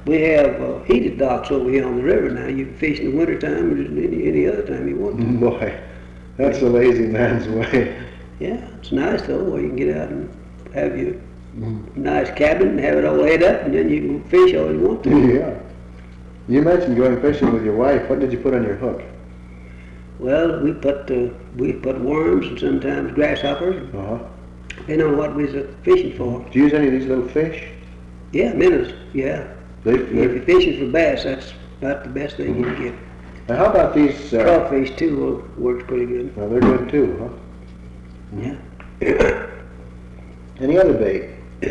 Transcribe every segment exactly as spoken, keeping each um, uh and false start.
we have uh, heated docks over here on the river now. You can fish in the wintertime or any, any other time you want to. Boy, that's the lazy man's way. Yeah, it's nice though, where you can get out and have your mm-hmm. nice cabin and have it all laid up, and then you can fish all you want to. Yeah. You mentioned going fishing with your wife. What did you put on your hook? Well, we put uh, we put worms and sometimes grasshoppers, uh-huh. depending on what we was uh, fishing for. Do you use any of these little fish? Yeah, minnows, yeah. They, if you're fishing for bass, that's about the best thing mm-hmm. you can get. Now how about these... Uh, crawfish too uh, works pretty good. Well, they're good too, huh? Yeah. Any other bait?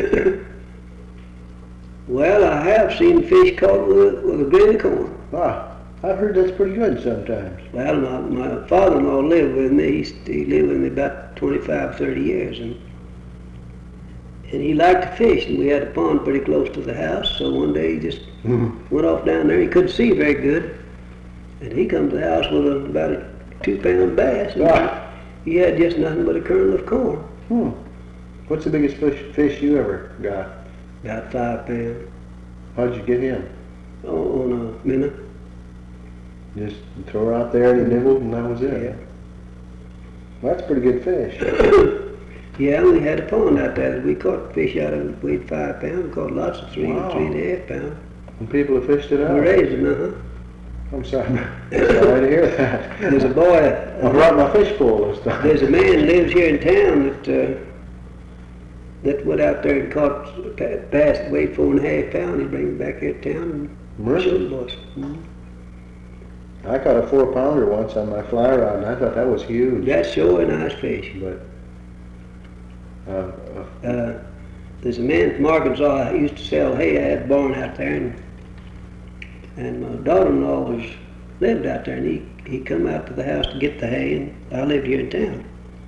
Well, I have seen fish caught with, with a grain of corn. Ah, I've heard that's pretty good sometimes. Well, my, my father-in-law lived with me. He, he lived with me about twenty-five, thirty years, and and he liked to fish, and we had a pond pretty close to the house, so one day he just mm-hmm. went off down there. He couldn't see very good, and he come to the house with a, about a two-pound bass, and ah. he had just nothing but a kernel of corn. Hmm. What's the biggest fish, fish you ever got? About five pounds. How'd you get him? Oh, on a minnow. Just throw her out there and he nibbled and that was it? Yeah. Well, that's a pretty good fish. Yeah, we had a pond out there that we caught fish out of, weighed five pounds. We caught lots of three wow. and three and a half pounds. And people have fished it out? We raised them, uh-huh. I'm sorry. Sorry to hear that. There's a boy. I brought my fish pole this time. There's a man lives here in town that uh, that went out there and caught bass that weighed four and a half pounds. He bring them back here to town and really? showed the boys. Mm-hmm. I caught a four pounder once on my fly rod, and I thought that was huge. That's sure a nice fish. But uh, uh, uh, there's a man from Arkansas who used to sell hay. I had a barn out there, and and my daughter-in-law was lived out there, and he he come out to the house to get the hay, and I lived here in town.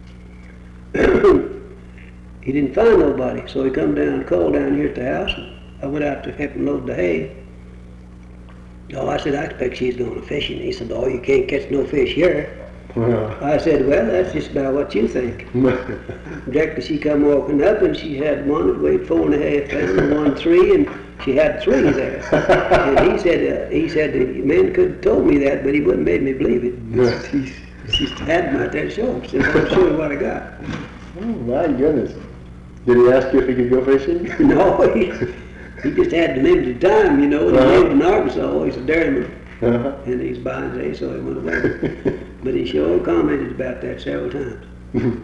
He didn't find nobody, so he come down and called down here at the house, and I went out to help him load the hay. Oh, I said, I expect she's going to fishing. He said, oh, you can't catch no fish here. Well. I said, well, that's just about what you think. Directly she come walking up, and she had one that weighed four and a half pounds, and one three, and she had three there. And he said, uh, he said, the man could have told me that, but he wouldn't made me believe it. She, she had him out there to show him. She said, I'm sure what I got. Oh, my goodness. Did he ask you if he could go fishing? No, he, he just had the limited time, you know. And uh-huh. He lived in Arkansas. He's a dairyman. Uh-huh. And he's buying hay, so he went away. But he sure commented about that several times.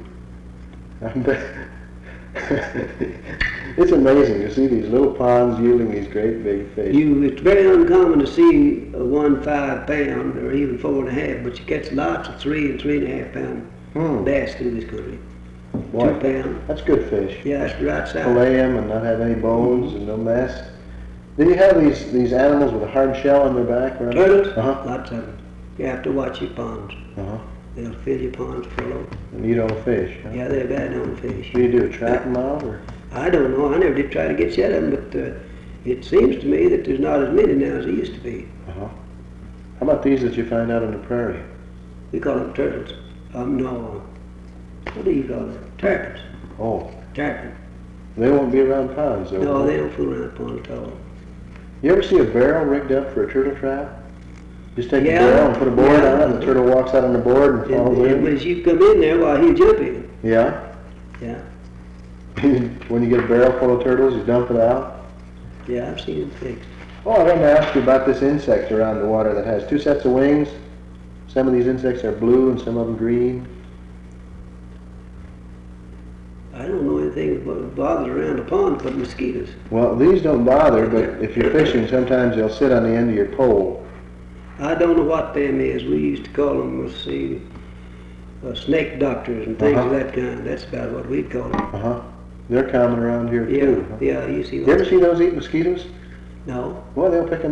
It's amazing to see these little ponds yielding these great big fish. You, it's very uncommon to see a one five pound or even four and a half, but you catch lots of three and three and a half pound hmm. bass through this country. Boy, Two pound. That's good fish. Yeah, that's the right size. Fillet them and not have any bones mm-hmm. and no mess. Do you have these these animals with a hard shell on their back? Right? Turtles? Uh-huh. Lots of them. You have to watch your ponds. Uh-huh. They'll fill your ponds full of. And eat all the fish. Huh? Yeah, they're bad on fish. What do you do, trap them out? Or? I don't know. I never did try to get set of them, but uh, it seems to me that there's not as many now as there used to be. Uh-huh. How about these that you find out on the prairie? We call them turtles. Um, no. What do you call them? Terrapins. Oh. Terrapin. They won't be around ponds, though. No, they don't fool around ponds at all. You ever see a barrel rigged up for a turtle trap? Just take yeah. a barrel and put a board yeah. on it, and the turtle walks out on the board and falls and, in. And as you come in there, while he'll jump in. Yeah? Yeah. When you get a barrel full of turtles, you dump it out? Yeah, I've seen them fixed. Oh, I wanted to ask you about this insect around the water that has two sets of wings. Some of these insects are blue and some of them green. I don't know anything that bothers around the pond but mosquitoes. Well, these don't bother, but if you're fishing, sometimes they'll sit on the end of your pole. I don't know what them is. We used to call them, let's see, uh, snake doctors and things uh-huh. of that kind. That's about what we'd call them. Uh-huh. They're common around here, yeah, too. Huh? Yeah, you see You ever see those eat mosquitoes? No. Well, they'll pick them